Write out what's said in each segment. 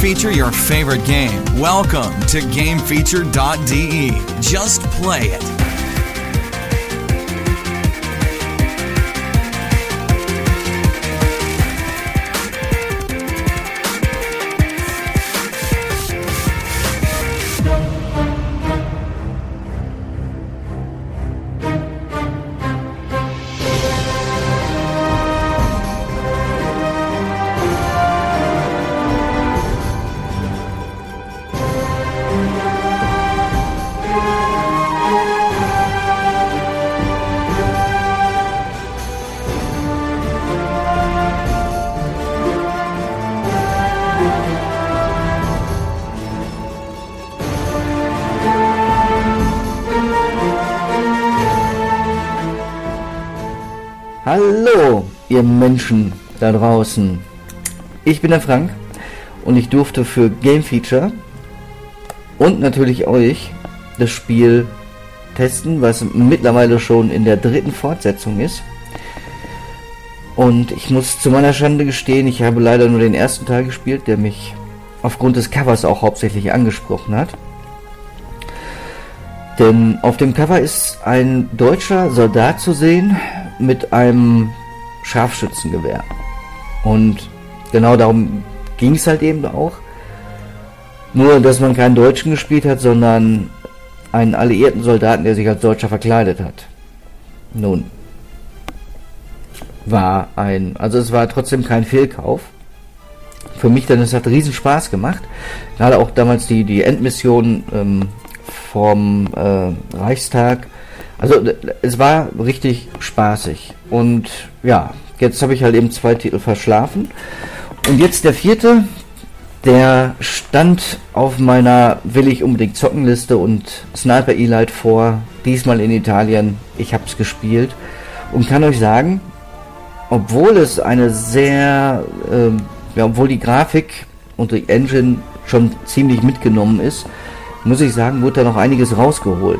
feature your favorite game. Welcome to GameFeature.de. Just play it. Hallo, ihr Menschen da draußen. Ich bin der Frank und ich durfte für GameFeature und natürlich euch das Spiel testen, was mittlerweile schon in der 3. Fortsetzung ist. Und ich muss zu meiner Schande gestehen, ich habe leider nur den ersten Teil gespielt, der mich aufgrund des Covers auch hauptsächlich angesprochen hat. Denn auf dem Cover ist ein deutscher Soldat zu sehen mit einem Scharfschützengewehr. Und genau darum ging es halt eben auch. Nur, dass man keinen Deutschen gespielt hat, sondern einen alliierten Soldaten, der sich als Deutscher verkleidet hat. Nun, es war trotzdem kein Fehlkauf. Für mich, denn es hat riesen Spaß gemacht. Gerade auch damals die Endmission vom Reichstag. Also es war richtig spaßig. Und ja, jetzt habe ich halt eben 2 Titel verschlafen. Und jetzt der 4., der stand auf meiner will ich unbedingt zocken Liste und Sniper Elite vor, diesmal in Italien. Ich habe es gespielt und kann euch sagen, obwohl es eine obwohl die Grafik und die Engine schon ziemlich mitgenommen ist, muss ich sagen, wurde da noch einiges rausgeholt.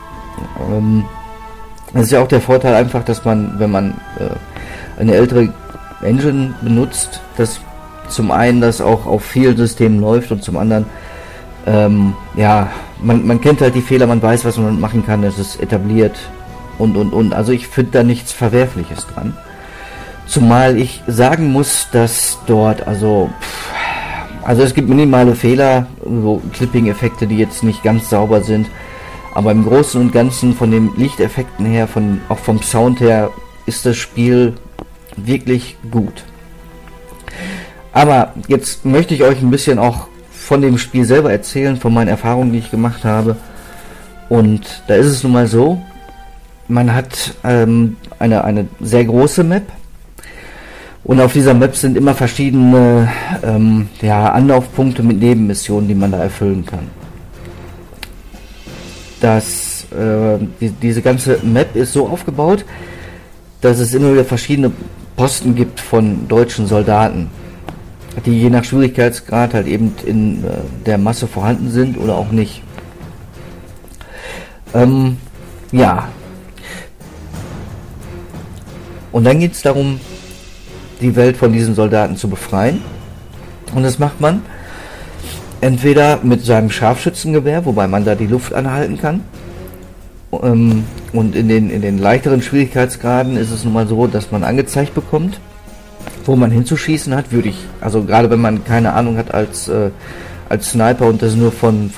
Das ist ja auch der Vorteil einfach, dass man, wenn man eine ältere Engine benutzt, dass zum einen das auch auf vielen Systemen läuft und zum anderen, man kennt halt die Fehler, man weiß, was man machen kann, es ist etabliert und. Also ich finde da nichts Verwerfliches dran. Zumal ich sagen muss, dass dort, also es gibt minimale Fehler, so Clipping-Effekte, die jetzt nicht ganz sauber sind. Aber im Großen und Ganzen von den Lichteffekten her, auch vom Sound her, ist das Spiel wirklich gut. Aber jetzt möchte ich euch ein bisschen auch von dem Spiel selber erzählen, von meinen Erfahrungen, die ich gemacht habe. Und da ist es nun mal so, man hat eine sehr große Map. Und auf dieser Map sind immer verschiedene Anlaufpunkte mit Nebenmissionen, die man da erfüllen kann. Diese ganze Map ist so aufgebaut, dass es immer wieder verschiedene Posten gibt von deutschen Soldaten, die je nach Schwierigkeitsgrad halt eben in der Masse vorhanden sind oder auch nicht. Und dann geht es darum, die Welt von diesen Soldaten zu befreien. Und das macht man entweder mit seinem Scharfschützengewehr, wobei man da die Luft anhalten kann. Und in den leichteren Schwierigkeitsgraden ist es nun mal so, dass man angezeigt bekommt, wo man hinzuschießen hat. Also gerade wenn man keine Ahnung hat als Sniper und das nur von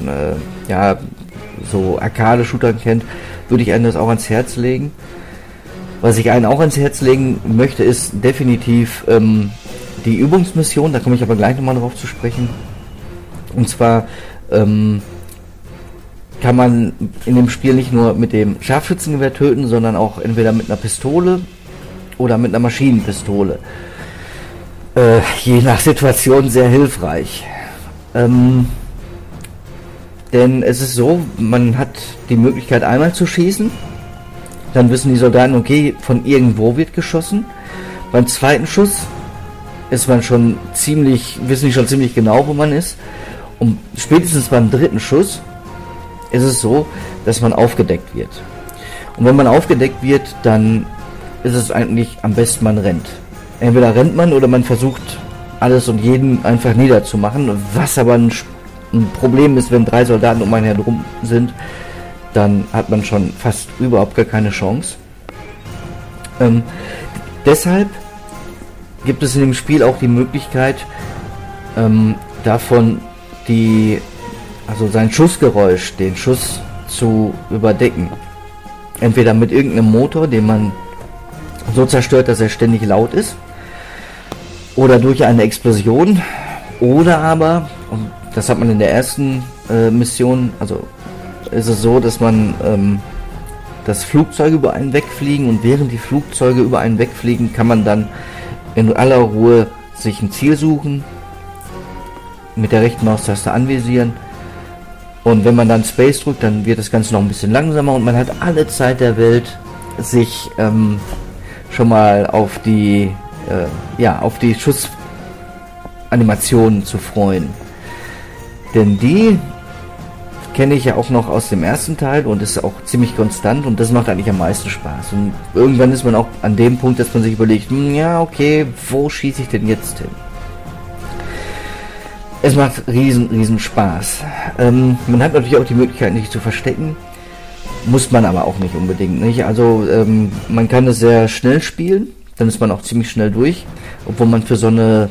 so Arcade-Shootern kennt, würde ich einem das auch ans Herz legen. Was ich einen auch ans Herz legen möchte, ist definitiv die Übungsmission, da komme ich aber gleich nochmal drauf zu sprechen. Und zwar kann man in dem Spiel nicht nur mit dem Scharfschützengewehr töten, sondern auch entweder mit einer Pistole oder mit einer Maschinenpistole. Je nach Situation sehr hilfreich. Denn es ist so, man hat die Möglichkeit einmal zu schießen, dann wissen die Soldaten, okay, von irgendwo wird geschossen. Beim zweiten Schuss wissen die schon ziemlich genau, wo man ist. Und spätestens beim 3. Schuss ist es so, dass man aufgedeckt wird. Und wenn man aufgedeckt wird, dann ist es eigentlich am besten, man rennt. Entweder rennt man oder man versucht alles und jeden einfach niederzumachen, was aber ein Problem ist, wenn 3 Soldaten um einen herum sind, dann hat man schon fast überhaupt gar keine Chance. Deshalb gibt es in dem Spiel auch die Möglichkeit, davon sein Schussgeräusch, den Schuss zu überdecken. Entweder mit irgendeinem Motor, den man so zerstört, dass er ständig laut ist, oder durch eine Explosion, oder aber, und das hat man in der ersten Mission, also ist es so, dass man dass Flugzeuge über einen wegfliegen, und während die Flugzeuge über einen wegfliegen, kann man dann in aller Ruhe sich ein Ziel suchen, mit der rechten Maustaste anvisieren, und wenn man dann Space drückt, dann wird das Ganze noch ein bisschen langsamer und man hat alle Zeit der Welt, sich schon mal auf die Schussanimationen zu freuen. Denn die kenne ich ja auch noch aus dem ersten Teil und ist auch ziemlich konstant, und das macht eigentlich am meisten Spaß. Und irgendwann ist man auch an dem Punkt, dass man sich überlegt, ja okay, wo schieße ich denn jetzt hin? Es macht riesen Spaß. Man hat natürlich auch die Möglichkeit, sich zu verstecken. Muss man aber auch nicht unbedingt, nicht? Also man kann es sehr schnell spielen, dann ist man auch ziemlich schnell durch, obwohl man für so eine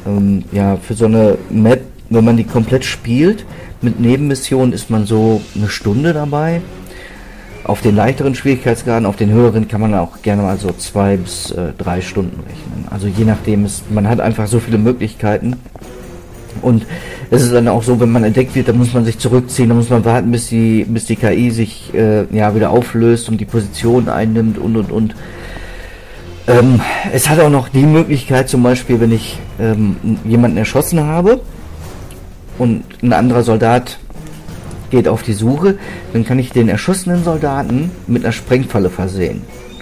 Map, wenn man die komplett spielt, mit Nebenmissionen ist man so eine Stunde dabei. Auf den leichteren Schwierigkeitsgraden, auf den höheren kann man auch gerne mal so 2 bis 3 Stunden rechnen. Also je nachdem, man hat einfach so viele Möglichkeiten. Und es ist dann auch so, wenn man entdeckt wird, dann muss man sich zurückziehen, dann muss man warten, bis die KI sich wieder auflöst und die Position einnimmt und. Es hat auch noch die Möglichkeit, zum Beispiel, wenn ich jemanden erschossen habe und ein anderer Soldat geht auf die Suche, dann kann ich den erschossenen Soldaten mit einer Sprengfalle versehen.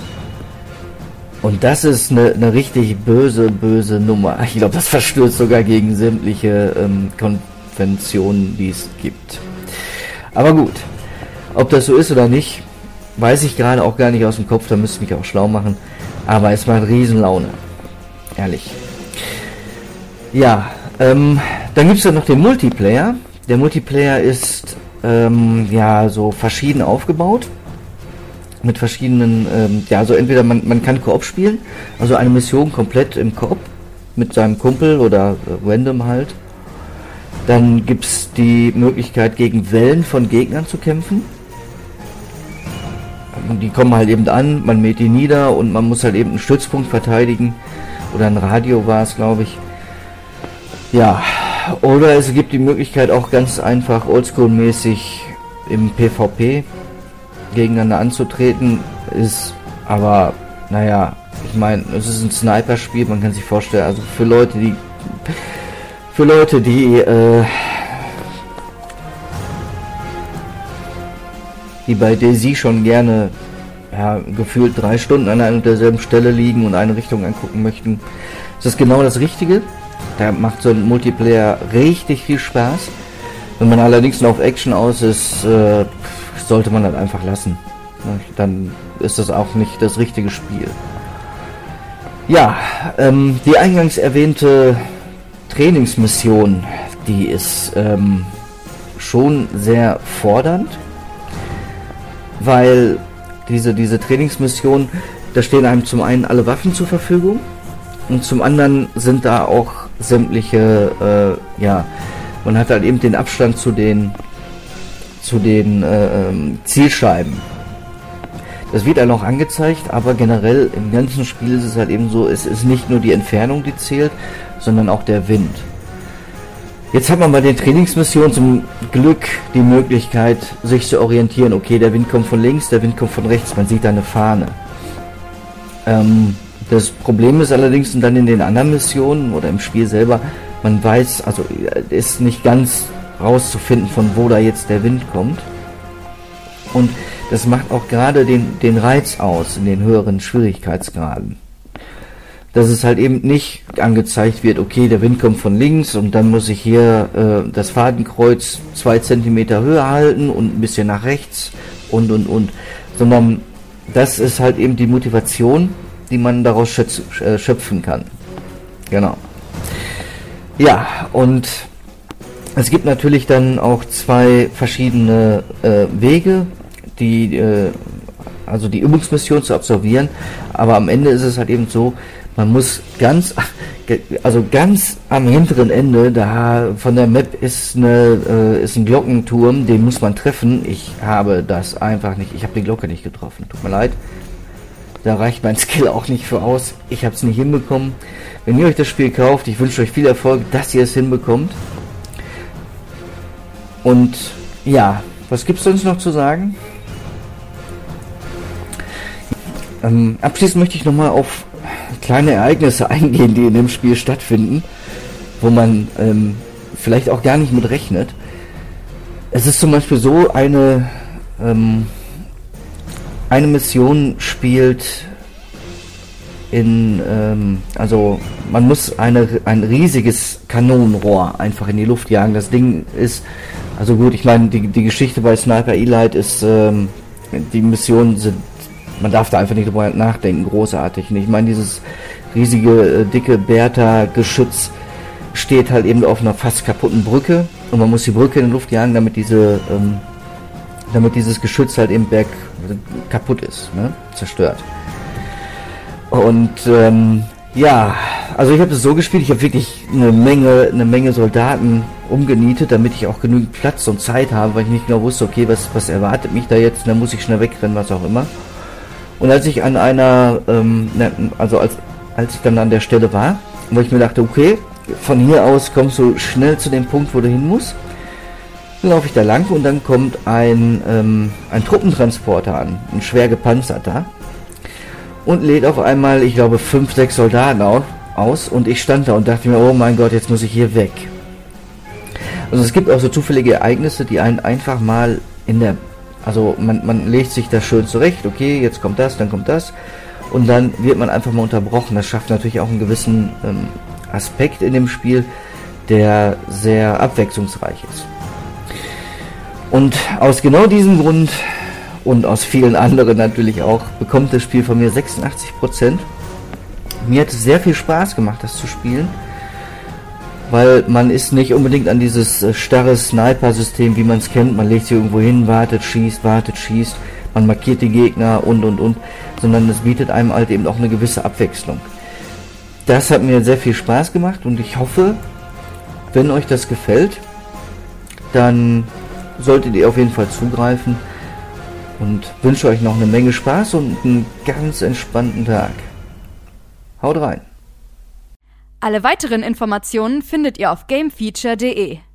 Und das ist eine richtig böse Nummer. Ich glaube, das verstößt sogar gegen sämtliche Konventionen, die es gibt. Aber gut, ob das so ist oder nicht, weiß ich gerade auch gar nicht aus dem Kopf, da müsste ich mich auch schlau machen. Aber es macht Riesenlaune. Ehrlich. Ja, dann gibt es ja noch den Multiplayer. Der Multiplayer ist so verschieden aufgebaut. Mit verschiedenen, also entweder man kann Koop spielen, also eine Mission komplett im Koop mit seinem Kumpel oder random halt. Dann gibt es die Möglichkeit, gegen Wellen von Gegnern zu kämpfen. Die kommen halt eben an, man mäht die nieder und man muss halt eben einen Stützpunkt verteidigen. Oder ein Radio war es, glaube ich. Ja, oder es gibt die Möglichkeit auch ganz einfach oldschool-mäßig im PvP gegeneinander anzutreten, ist aber, naja, ich meine, es ist ein Sniper-Spiel, man kann sich vorstellen, also für Leute, die bei DayZ schon gerne gefühlt 3 Stunden an einer und derselben Stelle liegen und eine Richtung angucken möchten, ist das genau das Richtige. Da macht so ein Multiplayer richtig viel Spaß. Wenn man allerdings noch auf Action aus ist, sollte man das einfach lassen. Dann ist das auch nicht das richtige Spiel. Ja, die eingangs erwähnte Trainingsmission, die ist schon sehr fordernd, weil diese Trainingsmission, da stehen einem zum einen alle Waffen zur Verfügung und zum anderen sind da auch sämtliche, man hat halt eben den Abstand zu den Zielscheiben. Das wird dann auch angezeigt, aber generell im ganzen Spiel ist es halt eben so, es ist nicht nur die Entfernung, die zählt, sondern auch der Wind. Jetzt hat man bei den Trainingsmissionen zum Glück die Möglichkeit, sich zu orientieren. Okay, der Wind kommt von links, der Wind kommt von rechts, man sieht da eine Fahne. Das Problem ist allerdings dann in den anderen Missionen oder im Spiel selber, man weiß, also ist nicht ganz rauszufinden, von wo da jetzt der Wind kommt. Und das macht auch gerade den Reiz aus in den höheren Schwierigkeitsgraden. Dass es halt eben nicht angezeigt wird, okay, der Wind kommt von links und dann muss ich hier das Fadenkreuz 2 Zentimeter höher halten und ein bisschen nach rechts und. Sondern das ist halt eben die Motivation, die man daraus schöpfen kann. Genau. Ja, und es gibt natürlich dann auch 2 verschiedene Wege, die Übungsmission zu absolvieren, aber am Ende ist es halt eben so, man muss ganz am hinteren Ende, da von der Map ist ein Glockenturm, den muss man treffen. Ich habe das einfach nicht, ich habe die Glocke nicht getroffen, tut mir leid. Da reicht mein Skill auch nicht für aus, ich habe es nicht hinbekommen. Wenn ihr euch das Spiel kauft, ich wünsche euch viel Erfolg, dass ihr es hinbekommt. Und ja, was gibt's sonst noch zu sagen? Abschließend möchte ich nochmal auf kleine Ereignisse eingehen, die in dem Spiel stattfinden, wo man vielleicht auch gar nicht mit rechnet. Es ist zum Beispiel so, eine Mission spielt also man muss ein riesiges Kanonenrohr einfach in die Luft jagen. Das Ding ist, also gut, ich meine, die Geschichte bei Sniper Elite ist, die Missionen sind, man darf da einfach nicht drüber nachdenken, großartig. Und ich meine, dieses riesige, dicke Bertha-Geschütz steht halt eben auf einer fast kaputten Brücke und man muss die Brücke in die Luft jagen, damit dieses Geschütz halt eben kaputt ist, ne? Zerstört. Und ja, also ich habe es so gespielt, ich habe wirklich eine Menge Soldaten umgenietet, damit ich auch genügend Platz und Zeit habe, weil ich nicht genau wusste, okay, was erwartet mich da jetzt, dann muss ich schnell wegrennen, was auch immer. Und als ich an als ich dann an der Stelle war, wo ich mir dachte, okay, von hier aus kommst du schnell zu dem Punkt, wo du hin musst, dann laufe ich da lang und dann kommt ein Truppentransporter an, ein schwer gepanzerter, und lädt auf einmal, ich glaube, 5, 6 Soldaten aus und ich stand da und dachte mir, oh mein Gott, jetzt muss ich hier weg. Also es gibt auch so zufällige Ereignisse, die einen einfach mal man legt sich das schön zurecht, okay, jetzt kommt das, dann kommt das und dann wird man einfach mal unterbrochen. Das schafft natürlich auch einen gewissen Aspekt in dem Spiel, der sehr abwechslungsreich ist. Und aus genau diesem Grund und aus vielen anderen natürlich auch, bekommt das Spiel von mir 86%. Mir hat es sehr viel Spaß gemacht, das zu spielen, weil man ist nicht unbedingt an dieses starre Sniper-System, wie man es kennt. Man legt sich irgendwo hin, wartet, schießt, man markiert die Gegner und, sondern es bietet einem halt eben auch eine gewisse Abwechslung. Das hat mir sehr viel Spaß gemacht und ich hoffe, wenn euch das gefällt, dann solltet ihr auf jeden Fall zugreifen. Und wünsche euch noch eine Menge Spaß und einen ganz entspannten Tag. Haut rein! Alle weiteren Informationen findet ihr auf gamefeature.de.